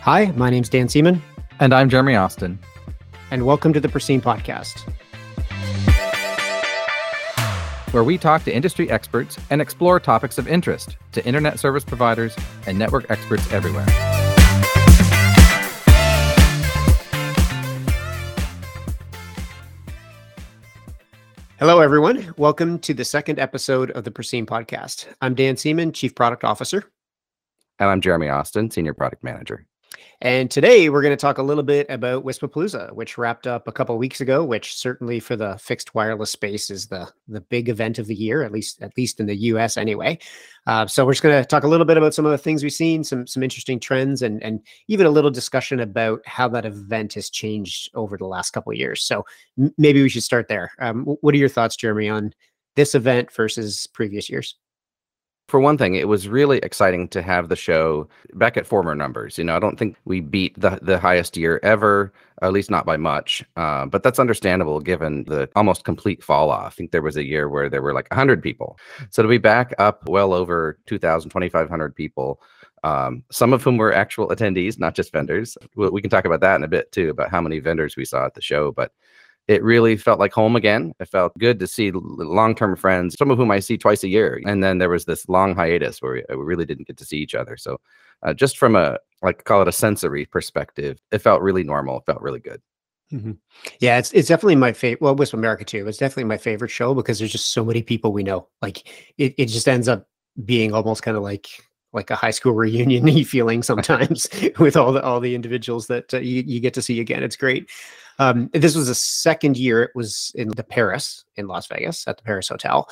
Hi, my name's Dan Seaman. And I'm Jeremy Austin. And welcome to the Pristine Podcast, where we talk to industry experts and explore topics of interest to internet service providers and network experts everywhere. Hello, everyone. Welcome to the second episode of the Pristine Podcast. I'm Dan Seaman, Chief Product Officer. And I'm Jeremy Austin, Senior Product Manager. And today we're going to talk a little bit about WISPAPalooza, which wrapped up a couple of weeks ago, which certainly for the fixed wireless space is the big event of the year, at least in the US anyway. So we're just going to talk a little bit about some of the things we've seen, some interesting trends, and even a little discussion about how that event has changed over the last couple of years. So maybe we should start there. What are your thoughts, Jeremy, on this event versus previous years? For one thing, it was really exciting to have the show back at former numbers. I don't think we beat the highest year ever, at least not by much. But that's understandable given the almost complete fall off. I think there was a year where there were like 100 people. So to be back up well over 2,000, 2,500 people, some of whom were actual attendees, not just vendors. We can talk about that in a bit too, about how many vendors we saw at the show. But it really felt like home again. It felt good to see long-term friends, some of whom I see twice a year. And then there was this long hiatus where we really didn't get to see each other. So just from call it a sensory perspective, it felt really normal. It felt really good. Mm-hmm. Yeah, it's definitely my favorite. Well, WISP America too. It's definitely my favorite show because there's just so many people we know. Like it just ends up being almost kind of like a high school reunion-y feeling sometimes with all the individuals that you get to see again. It's great. This was the second year it was in the Paris in Las Vegas at the Paris Hotel.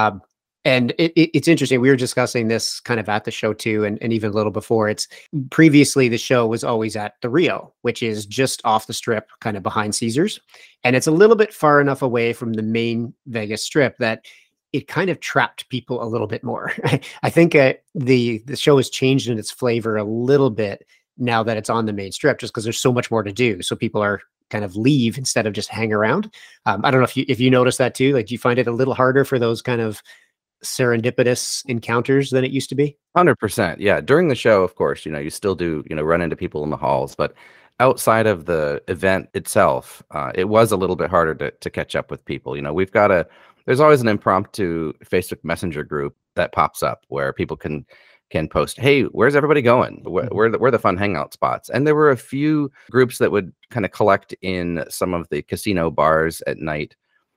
And it's interesting. We were discussing this kind of at the show too, and even a little before. It's previously the show was always at the Rio, which is just off the strip, kind of behind Caesars. And it's a little bit far enough away from the main Vegas strip that it kind of trapped people a little bit more. I think the show has changed in its flavor a little bit now that it's on the main strip, just because there's so much more to do. So people are kind of leave instead of just hang around. I don't know if you notice that too. Like, do you find it a little harder for those kind of serendipitous encounters than it used to be? 100%. Yeah. During the show, of course, you still do, run into people in the halls, but outside of the event itself, it was a little bit harder to catch up with people. There's always an impromptu Facebook Messenger group that pops up where people can post, hey, where's everybody going? Where are the fun hangout spots? And there were a few groups that would kind of collect in some of the casino bars at night,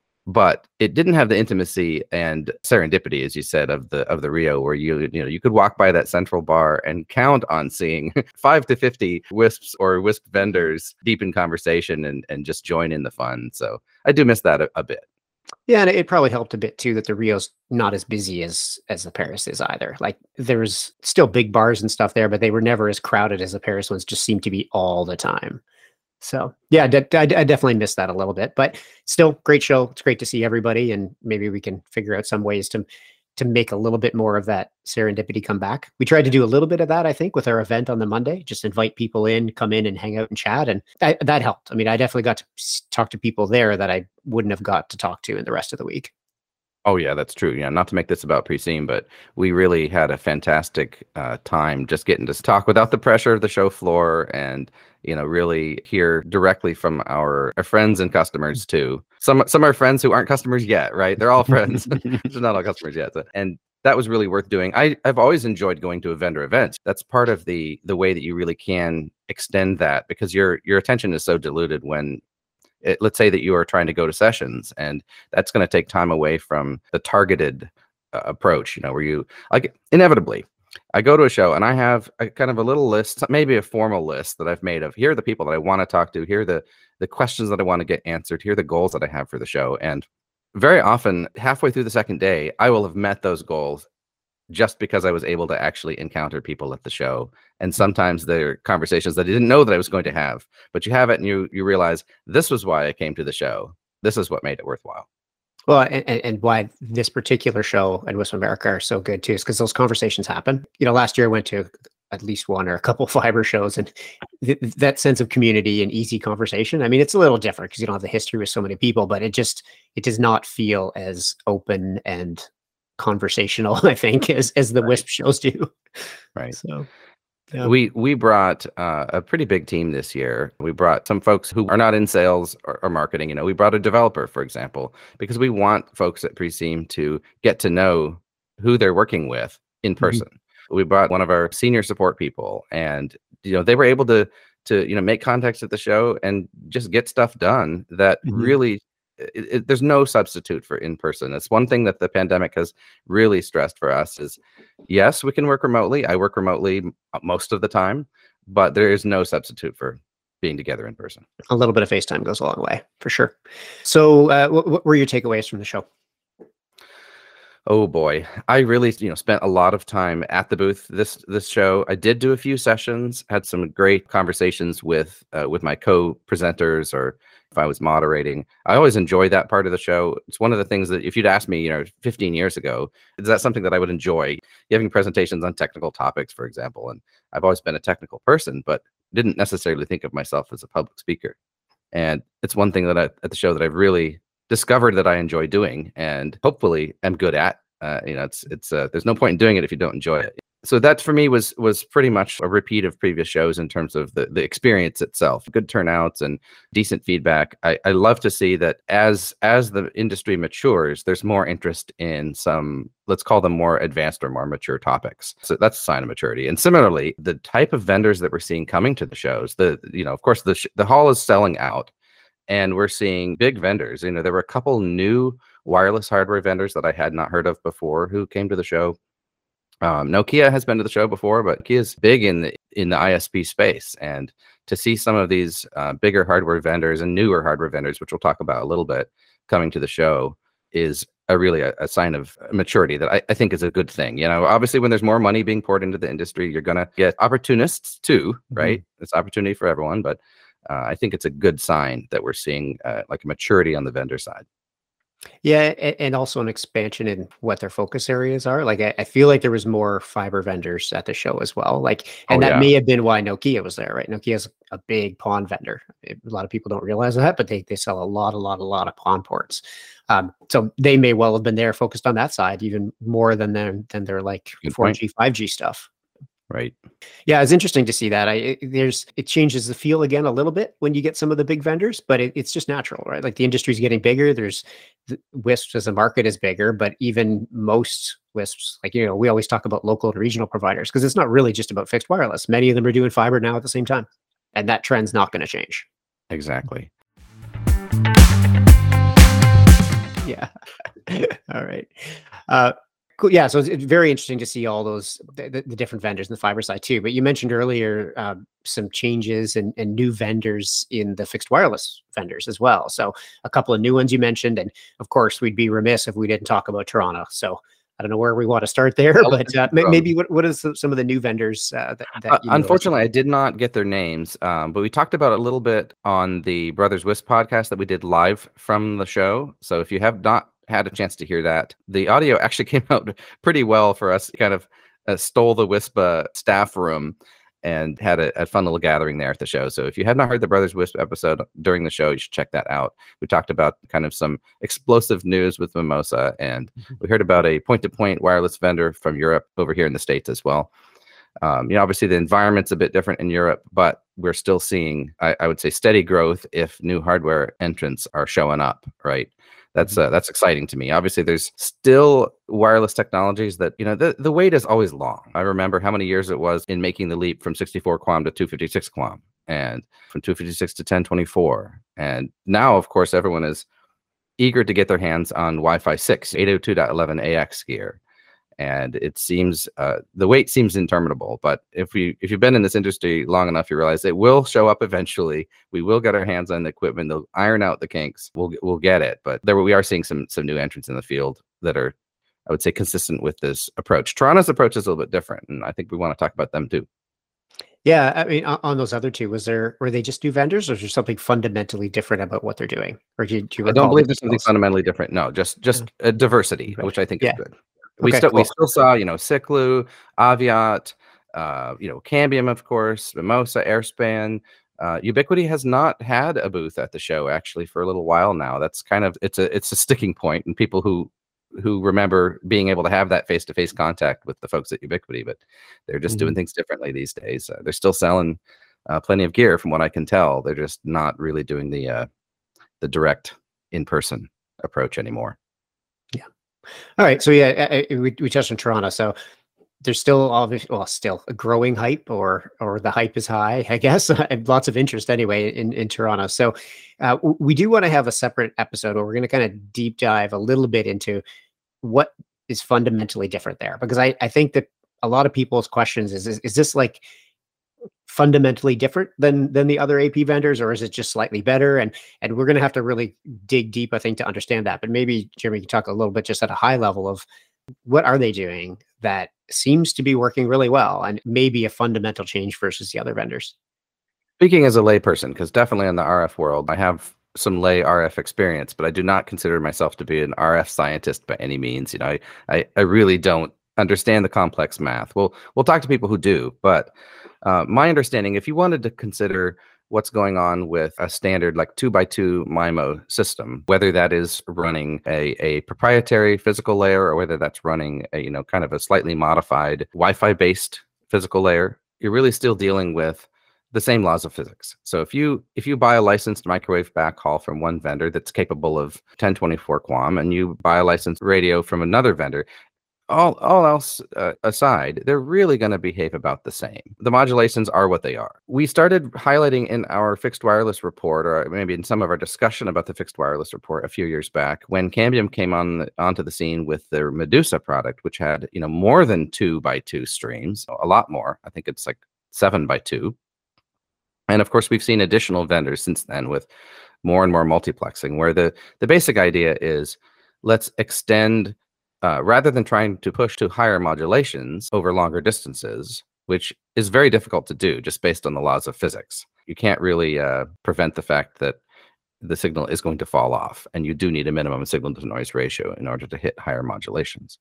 but it didn't have the intimacy and serendipity, as you said, of the Rio, where you could walk by that central bar and count on seeing 5 to 50 WISPs or WISP vendors deep in conversation and just join in the fun. So I do miss that a bit. Yeah, and it probably helped a bit too that the Rio's not as busy as the Paris is either. Like, there's still big bars and stuff there, but they were never as crowded as the Paris ones just seemed to be all the time. So yeah, I definitely missed that a little bit, but still great show. It's great to see everybody, and maybe we can figure out some ways to make a little bit more of that serendipity come back. We tried to do a little bit of that, I think, with our event on the Monday, just invite people in, come in and hang out and chat. And that helped. I mean, I definitely got to talk to people there that I wouldn't have got to talk to in the rest of the week. Oh, yeah, that's true. Yeah, not to make this about Pristine, but we really had a fantastic time just getting to talk without the pressure of the show floor and, really hear directly from our friends and customers too. Some are friends who aren't customers yet, right? They're all friends. They're not all customers yet. And that was really worth doing. I've always enjoyed going to a vendor event. That's part of the way that you really can extend that, because your attention is so diluted when let's say that you are trying to go to sessions, and that's going to take time away from the targeted approach, where you inevitably, I go to a show and I have a kind of a little list, maybe a formal list that I've made of, here are the people that I want to talk to, here are the questions that I want to get answered, here are the goals that I have for the show. And very often, halfway through the second day, I will have met those goals just because I was able to actually encounter people at the show. And sometimes they're conversations that I didn't know that I was going to have, but you have it and you realize this was why I came to the show. This is what made it worthwhile. Well, and why this particular show and WISP America are so good too is because those conversations happen. Last year I went to at least one or a couple fiber shows, and that sense of community and easy conversation. I mean, it's a little different because you don't have the history with so many people, but it does not feel as open and conversational, I think, as the WISP shows do. Right. So Yeah. We brought a pretty big team this year. We brought some folks who are not in sales or marketing. You know, we brought a developer, for example, because we want folks at Preseam to get to know who they're working with in Mhm. person. We brought one of our senior support people, and they were able to make contacts at the show and just get stuff done that Mhm. really there's no substitute for in person. It's one thing that the pandemic has really stressed for us is yes, we can work remotely. I work remotely most of the time, but there is no substitute for being together in person. A little bit of FaceTime goes a long way, for sure. So, what were your takeaways from the show? Oh boy, I really spent a lot of time at the booth this show. I did do a few sessions, had some great conversations with my co-presenters, or if I was moderating. I always enjoy that part of the show. It's one of the things that if you'd asked me, 15 years ago, is that something that I would enjoy? Giving presentations on technical topics, for example. And I've always been a technical person, but didn't necessarily think of myself as a public speaker. And it's one thing at the show that I've really discovered that I enjoy doing, and hopefully am good at. It's there's no point in doing it if you don't enjoy it. So that for me was pretty much a repeat of previous shows in terms of the experience itself. Good turnouts and decent feedback. I love to see that as the industry matures, there's more interest in some, let's call them more advanced or more mature topics. So that's a sign of maturity. And similarly, the type of vendors that we're seeing coming to the shows, of course the hall is selling out. And we're seeing big vendors. There were a couple new wireless hardware vendors that I had not heard of before who came to the show. Nokia has been to the show before, but Nokia is big in the ISP space. And to see some of these bigger hardware vendors and newer hardware vendors, which we'll talk about a little bit, coming to the show is really a sign of maturity that I think is a good thing. Obviously, when there's more money being poured into the industry, you're going to get opportunists too, right? It's opportunity for everyone, but I think it's a good sign that we're seeing like a maturity on the vendor side. Yeah, and also an expansion in what their focus areas are. Like, I feel like there was more fiber vendors at the show as well. Like, and that may have been why Nokia was there, right? Nokia's a big PON vendor. A lot of people don't realize that, but they sell a lot of PON ports. So they may well have been there, focused on that side even more than their like 4G, 5G stuff. Right. Yeah, it's interesting to see that. It changes the feel again a little bit when you get some of the big vendors, but it's just natural, right? Like the industry's getting bigger. WISPs as a market is bigger, but even most WISPs, like, we always talk about local and regional providers because it's not really just about fixed wireless. Many of them are doing fiber now at the same time, and that trend's not going to change. Exactly. Yeah. All right. Cool. Yeah, so it's very interesting to see all those the different vendors in the fiber side too. But you mentioned earlier some changes and new vendors in the fixed wireless vendors as well. So a couple of new ones you mentioned, and of course we'd be remiss if we didn't talk about Toronto. So I don't know where we want to start there, but maybe what is some of the new vendors that unfortunately I did not get their names, but we talked about it a little bit on the Brothers Wisp podcast that we did live from the show. So if you have not had a chance to hear that, the audio actually came out pretty well for us. Kind of stole the WISPA staff room and had a fun little gathering there at the show. So if you have not heard the Brothers Wisp episode during the show, you should check that out. We talked about kind of some explosive news with Mimosa, and we heard about a point-to-point wireless vendor from Europe over here in the States as well. Obviously the environment's a bit different in Europe, but we're still seeing, I would say, steady growth if new hardware entrants are showing up, right? That's exciting to me. Obviously, there's still wireless technologies that, the wait is always long. I remember how many years it was in making the leap from 64 QAM to 256 QAM, and from 256 to 1024. And now, of course, everyone is eager to get their hands on Wi-Fi 6, 802.11ax gear. And it seems the wait seems interminable. But if you've been in this industry long enough, you realize it will show up eventually. We will get our hands on the equipment. They'll iron out the kinks. We'll get it. But we are seeing some new entrants in the field that are, I would say, consistent with this approach. Toronto's approach is a little bit different, and I think we want to talk about them too. Yeah, I mean, on those other two, were they just new vendors, or is there something fundamentally different about what they're doing? Or do you I don't believe there's something fundamentally different. No, just a diversity, which I think is good. We still saw, Ciclu, Aviat, Cambium, of course, Mimosa, Airspan. Ubiquiti has not had a booth at the show actually for a little while now. That's kind of it's a sticking point, and people who who remember being able to have that face-to-face contact with the folks at Ubiquiti, but they're just doing things differently these days. They're still selling plenty of gear, from what I can tell. They're just not really doing the direct in-person approach anymore. Yeah. All right. So yeah, we touched on Toronto. So there's still obviously, well, still a growing hype, or the hype is high, I guess. Lots of interest anyway in Toronto. So we do want to have a separate episode where we're going to kind of deep dive a little bit into what is fundamentally different there, because I think that a lot of people's questions is this like fundamentally different than the other AP vendors, or is it just slightly better? And we're going to have to really dig deep, I think, to understand that. But maybe Jeremy can talk a little bit just at a high level of what are they doing that seems to be working really well, and maybe a fundamental change versus the other vendors. Speaking as a layperson, because definitely in the RF world, I have some lay RF experience, but I do not consider myself to be an RF scientist by any means. You know, I really don't understand the complex math. We'll talk to people who do, but my understanding, if you wanted to consider what's going on with a standard like 2x2 MIMO system, whether that is running a proprietary physical layer, or whether that's running a, you know, kind of a slightly modified Wi-Fi based physical layer, you're really still dealing with the same laws of physics. So if you buy a licensed microwave backhaul from one vendor that's capable of 1024 QAM, and you buy a licensed radio from another vendor, all else aside, they're really going to behave about the same. The modulations are what they are. We started highlighting in our fixed wireless report, or maybe in some of our discussion about the fixed wireless report a few years back, when Cambium came onto the scene with their Medusa product, which had, you know, more than 2x2 streams, a lot more. I think it's like 7x2. And of course, we've seen additional vendors since then with more and more multiplexing, where the basic idea is, let's extend, rather than trying to push to higher modulations over longer distances, which is very difficult to do just based on the laws of physics. You can't really prevent the fact that the signal is going to fall off, and you do need a minimum signal to noise ratio in order to hit higher modulations.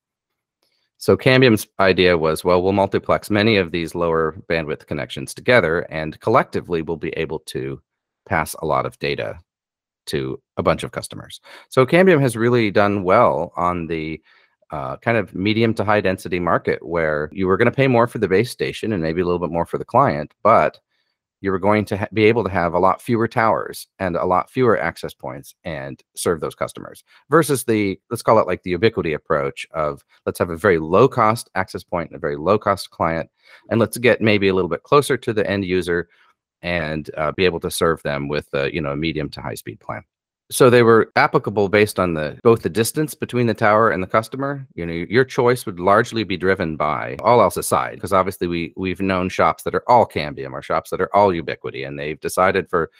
So Cambium's idea was, well, we'll multiplex many of these lower bandwidth connections together, and collectively we'll be able to pass a lot of data to a bunch of customers. So Cambium has really done well on the kind of medium to high density market, where you were going to pay more for the base station and maybe a little bit more for the client, but you were going to be able to have a lot fewer towers and a lot fewer access points and serve those customers, versus the, let's call it like the Ubiquiti approach of, let's have a very low cost access point and a very low cost client, and let's get maybe a little bit closer to the end user and be able to serve them with a, you know, a medium to high speed plan. So they were applicable based on both the distance between the tower and the customer. You know, your choice would largely be driven by, all else aside, because obviously we've known shops that are all Cambium, or shops that are all Ubiquiti, and they've decided for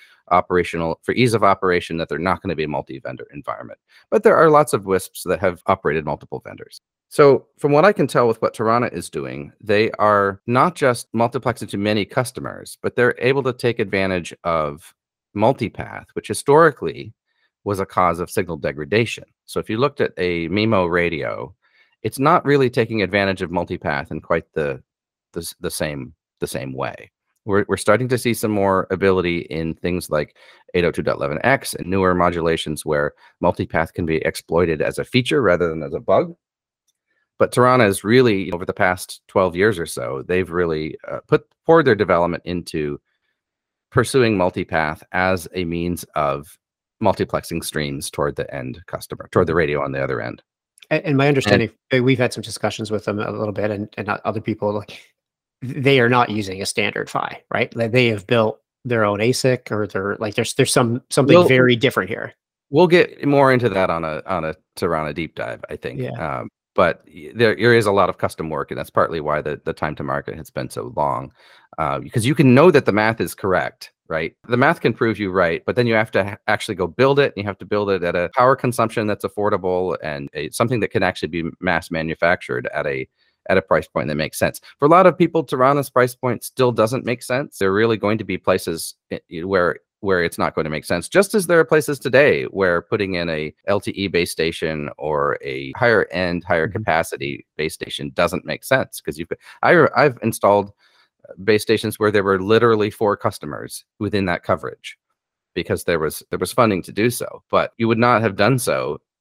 ease of operation that they're not going to be a multi-vendor environment. But there are lots of WISPs that have operated multiple vendors. So from what I can tell with what Tarana is doing, they are not just multiplexing to many customers, but they're able to take advantage of multipath, which historically was a cause of signal degradation. So if you looked at a MIMO radio, it's not really taking advantage of multipath in quite the same way. We're starting to see some more ability in things like 802.11x and newer modulations, where multipath can be exploited as a feature rather than as a bug. But Tarana is really, over the past 12 years or so, they've really poured their development into pursuing multipath as a means of multiplexing streams toward the end customer, toward the radio on the other end. And my understanding, we've had some discussions with them a little bit, and other people, like, they are not using a standard PHY, right? Like, they have built their own ASIC, or they're like, there's something very different here. We'll get more into that on a Tarana deep dive, I think. Yeah. But there is a lot of custom work, and that's partly why the time to market has been so long, because you can know that the math is correct, right? The math can prove you right, but then you have to actually go build it, and you have to build it at a power consumption that's affordable, and something that can actually be mass manufactured at a price point that makes sense. For a lot of people, Tarana's price point still doesn't make sense. There are really going to be places where it's not going to make sense, just as there are places today where putting in a LTE base station or a higher end, higher capacity base station doesn't make sense, because I've installed base stations where there were literally 4 customers within that coverage, because there was funding to do so. But you would not have done so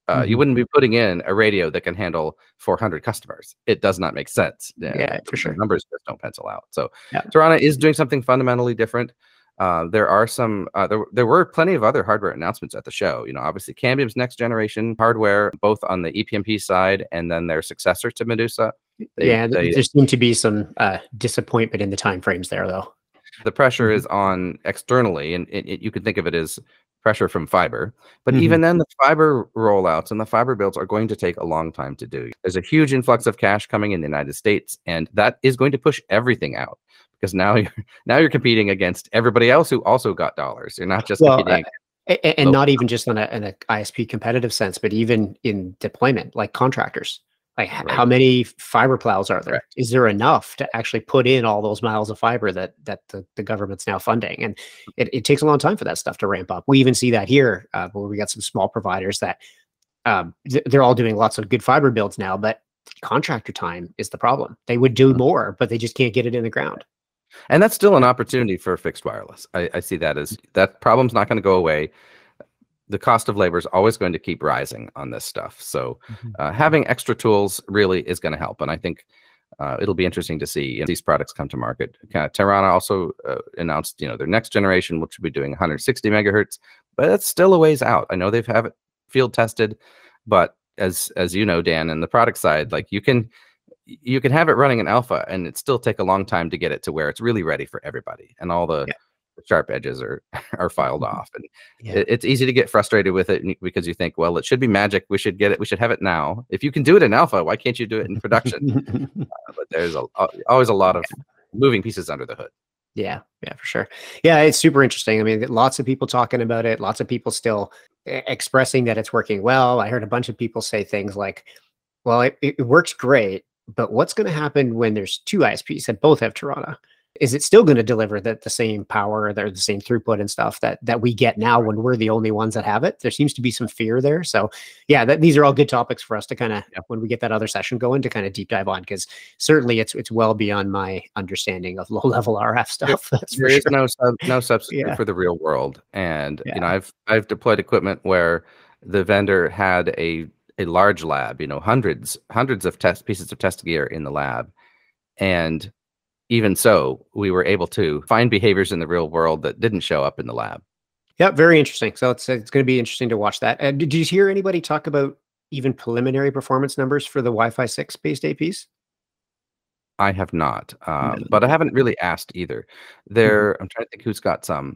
You wouldn't be putting in a radio that can handle 400 customers. It does not make sense. Yeah, for The sure. numbers just don't pencil out. So Yeah. Tarana is doing something fundamentally different. There are some there were plenty of other hardware announcements at the show. Obviously Cambium's next generation hardware, both on the EPMP side and then their successor to Medusa. There seemed to be some disappointment in the timeframes there, though. The pressure is on externally, and you could think of it as pressure from fiber. But even then, the fiber rollouts and the fiber builds are going to take a long time to do. There's a huge influx of cash coming in the United States, and that is going to push everything out, because now you're competing against everybody else who also got dollars. You're not just competing. And not even just in an ISP competitive sense, but even in deployment, like contractors. Like how many fiber plows are there? Right. Is there enough to actually put in all those miles of fiber that the government's now funding? And it takes a long time for that stuff to ramp up. We even see that here, where we got some small providers that they're all doing lots of good fiber builds now, but contractor time is the problem. They would do more, but they just can't get it in the ground. And that's still an opportunity for fixed wireless. I see that as that problem's not going to go away. The cost of labor is always going to keep rising on this stuff. So having extra tools really is going to help. And I think it'll be interesting to see these products come to market. Tarana also announced, their next generation, which will be doing 160 megahertz, but it's still a ways out. I know they've have it field tested, but as you know, Dan, in the product side, like you can have it running in alpha and it still take a long time to get it to where it's really ready for everybody. And all the sharp edges are filed off, and it's easy to get frustrated with it because you think, well, it should be magic. We should get it. We should have it now. If you can do it in alpha, why can't you do it in production? But there's always a lot of moving pieces under the hood. Yeah, for sure. Yeah, it's super interesting. I mean, lots of people talking about it. Lots of people still expressing that it's working well. I heard a bunch of people say things like, well, it works great, but what's going to happen when there's two ISPs that both have Tarana? Is it still going to deliver the same power or the same throughput and stuff that we get now when we're the only ones that have it? There seems to be some fear there. So yeah, these are all good topics for us to kind of, when we get that other session going, to kind of deep dive on, because certainly it's well beyond my understanding of low level RF stuff. There is no substitute for the real world. And I've deployed equipment where the vendor had a large lab, hundreds of pieces of test gear in the lab. And even so, we were able to find behaviors in the real world that didn't show up in the lab. Yeah, very interesting. So it's going to be interesting to watch that. Did you hear anybody talk about even preliminary performance numbers for the Wi-Fi 6 based APs? I have not, but I haven't really asked either. I'm trying to think who's got some.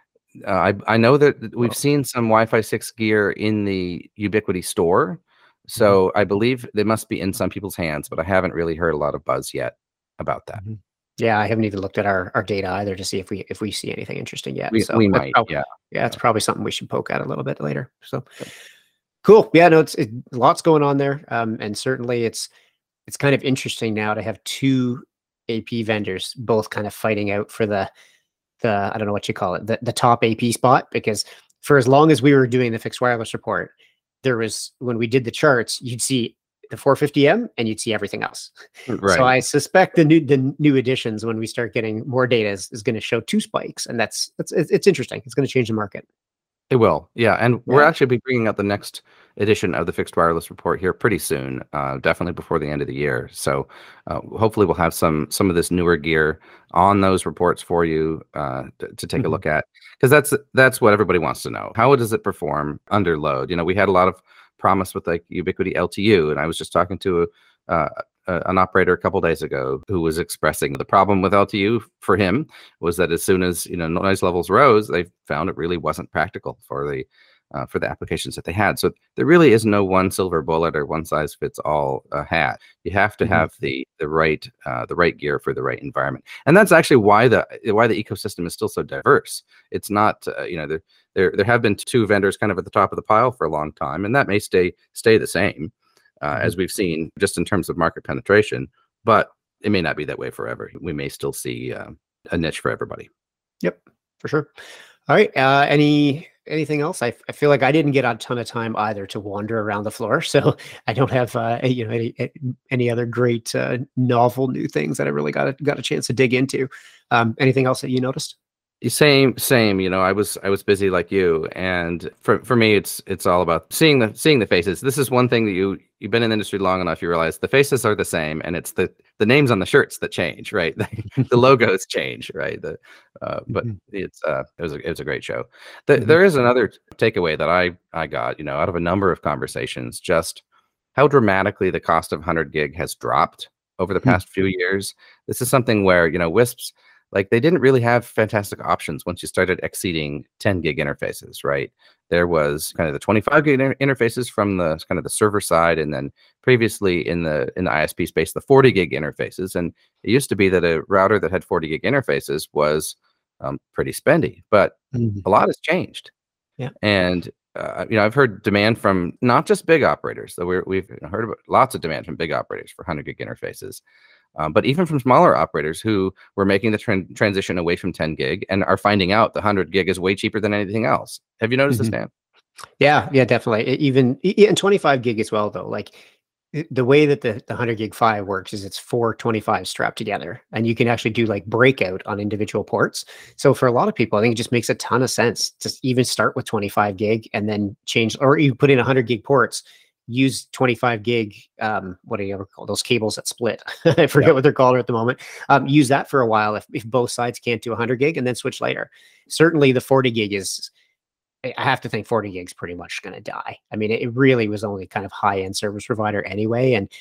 I know that we've seen some Wi-Fi 6 gear in the Ubiquiti store, so I believe they must be in some people's hands, but I haven't really heard a lot of buzz yet about that. Yeah, I haven't even looked at our data either to see if we see anything interesting yet. We might, it's probably something we should poke at a little bit later. So cool. Yeah, no, it's lots going on there, and certainly it's kind of interesting now to have two AP vendors both kind of fighting out for the I don't know what you call it, the top AP spot, because for as long as we were doing the fixed wireless report, there was, when we did the charts, you'd see the 450M and you'd see everything else. Right. So I suspect the new additions, when we start getting more data, is going to show two spikes, and it's interesting. It's going to change the market. It will, yeah. And we're actually be bringing out the next edition of the fixed wireless report here pretty soon, definitely before the end of the year. So hopefully we'll have some of this newer gear on those reports for you to take a look at, because that's what everybody wants to know. How does it perform under load? We had a lot of promise with like Ubiquiti LTU, and I was just talking to an operator a couple days ago who was expressing the problem with LTU for him was that as soon as noise levels rose, they found it really wasn't practical for the applications that they had. So there really is no one silver bullet or one size fits all hat. You have to have the right gear for the right environment, and that's actually why the ecosystem is still so diverse. It's not there have been two vendors kind of at the top of the pile for a long time, and that may stay the same as we've seen just in terms of market penetration, but it may not be that way forever. We may still see a niche for everybody. Yep, for sure. All right. Anything else? I feel like I didn't get a ton of time either to wander around the floor, so I don't have any other great novel new things that I really got a chance to dig into. Anything else that you noticed? Same. You know, I was busy like you, and for me, it's all about seeing the faces. This is one thing that you've been in the industry long enough, you realize the faces are the same, and it's the names on the shirts that change, right? The logos change, right? But Mhm. it was a great show. Mhm. There is another takeaway that I got, you know, out of a number of conversations, just how dramatically the cost of 100 gig has dropped over the Hmm. past few years. This is something where, you know, WISPs, like, they didn't really have fantastic options once you started exceeding 10 gig interfaces, right? There was kind of the 25 gig interfaces from the kind of the server side, and then previously in the ISP space, the 40 gig interfaces. And it used to be that a router that had 40 gig interfaces was pretty spendy, but Mhm. a lot has changed. Yeah. And you know, I've heard demand from not just big operators. So we've heard about lots of demand from big operators for 100 gig interfaces, but even from smaller operators who were making the transition away from 10 gig and are finding out the 100 gig is way cheaper than anything else. Have you noticed this, Mhm. Dan? Yeah, yeah, definitely. And 25 gig as well, though. Like the way that the 100 gig PHY works is it's 4 25 strapped together, and you can actually do like breakout on individual ports. So for a lot of people, I think it just makes a ton of sense to even start with 25 gig and then change, or you put in 100 gig ports, use 25 gig. What do you ever call those cables that split? I Yeah. forget what they're called at the moment. Use that for a while if both sides can't do 100 gig, and then switch later. Certainly, the 40 gig is, I have to think 40 gigs pretty much going to die. I mean, it really was only kind of high end service provider anyway. And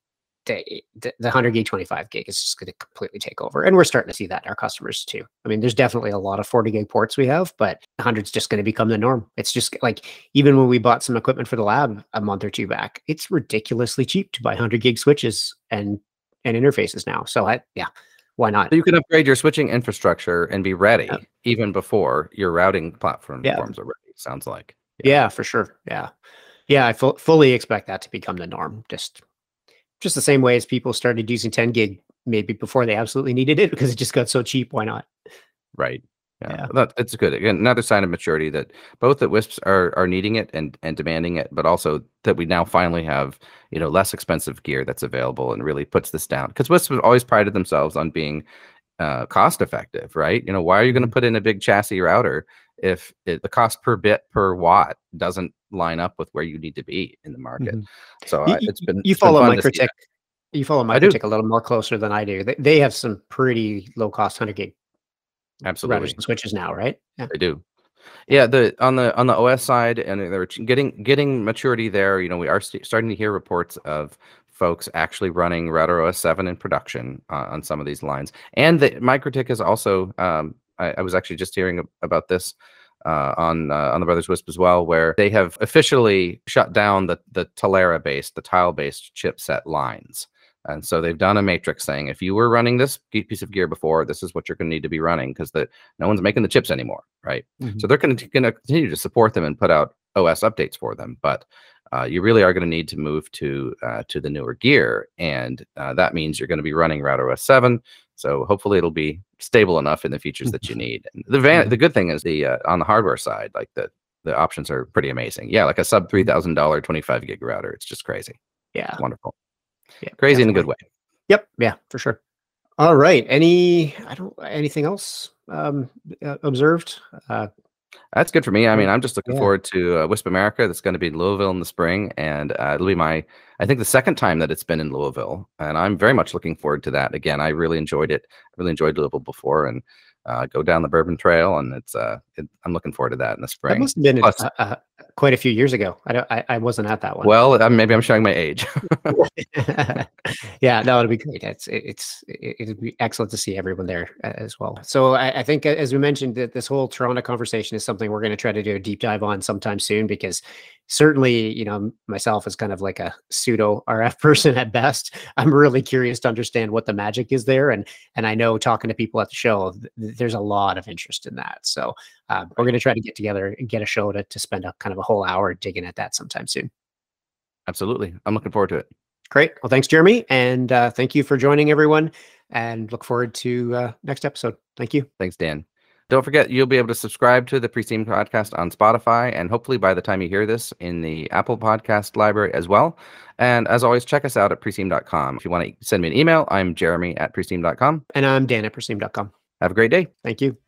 the 100 gig, 25 gig is just going to completely take over. And we're starting to see that in our customers too. I mean, there's definitely a lot of 40 gig ports we have, but 100 is just going to become the norm. It's just like, even when we bought some equipment for the lab a month or two back, it's ridiculously cheap to buy 100 gig switches and interfaces now. So yeah, why not? So you can upgrade your switching infrastructure and be Yeah. ready even before your routing Yeah. platforms are ready. Sounds like. Yeah. Yeah, for sure. Yeah. Yeah. I fully expect that to become the norm. Just the same way as people started using 10 gig maybe before they absolutely needed it because it just got so cheap. Why not? Right. Yeah. Yeah. That it's good. Again, another sign of maturity that both that WISPs are needing it and demanding it, but also that we now finally have, you know, less expensive gear that's available and really puts this down. Because WISPs have always prided themselves on being cost effective, right? You know, why are you going to Mhm. put in a big chassis router if the cost per bit per watt doesn't line up with where you need to be in the market? Mhm. So You, you, you it's been follow fun to see Microtech. that. You follow I do. Microtech a little more closer than I do. They have some pretty low cost 100 gig routers Absolutely. and switches now, right? Yeah. I do. Yeah. Yeah, the on the OS side, and they're getting maturity there. You know, we are starting to hear reports of folks actually running Router OS 7 in production on some of these lines. And the MikroTik is also. I was actually just hearing about this on the Brothers Wisp as well, where they have officially shut down the Telera based, the tile based chipset lines. And so they've done a matrix saying, if you were running this piece of gear before, this is what you're going to need to be running, because no one's making the chips anymore, right? Mhm. So they're going to continue to support them and put out OS updates for them, but you really are going to need to move to the newer gear, and that means you're going to be running Router OS 7. So hopefully it'll be stable enough in the features that you need. And the Mhm. good thing is the on the hardware side, like the options are pretty amazing. Yeah, like a sub $3,000 25 gig router. It's just crazy. Yeah. Wonderful. Yeah. Crazy in a good Definitely. way. Yep. Yeah. For sure. All right. Anything else observed? That's good for me. I mean, Right. I'm just looking Yeah. forward to Wisp America. That's going to be in Louisville in the spring, and it'll be I think, the second time that it's been in Louisville, and I'm very much looking forward to that. Again, I really enjoyed it. I really enjoyed Louisville before, and go down the Bourbon Trail, and I'm looking forward to that in the That spring. must have been Plus, quite a few years ago. I wasn't at that one. well, maybe I'm showing my age. Yeah, no, it'll be great. It'll be excellent to see everyone there as well. So I think, as we mentioned, that this whole Toronto conversation is something we're going to try to do a deep dive on sometime soon, because certainly, myself as kind of like a pseudo RF person at best, I'm really curious to understand what the magic is there. And I know, talking to people at the show, there's a lot of interest in that. So we're going to try to get together and get a show to spend a kind of a whole hour digging at that sometime soon. Absolutely. I'm looking forward to it. Great. Well, thanks, Jeremy. And thank you for joining, everyone. And look forward to next episode. Thank you. Thanks, Dan. Don't forget, you'll be able to subscribe to the Pre-Steam podcast on Spotify, and hopefully by the time you hear this, in the Apple podcast library as well. And as always, check us out at presteam.com. If you want to send me an email, I'm Jeremy at presteam.com. And I'm Dan at Perseem.com. Have a great day. Thank you.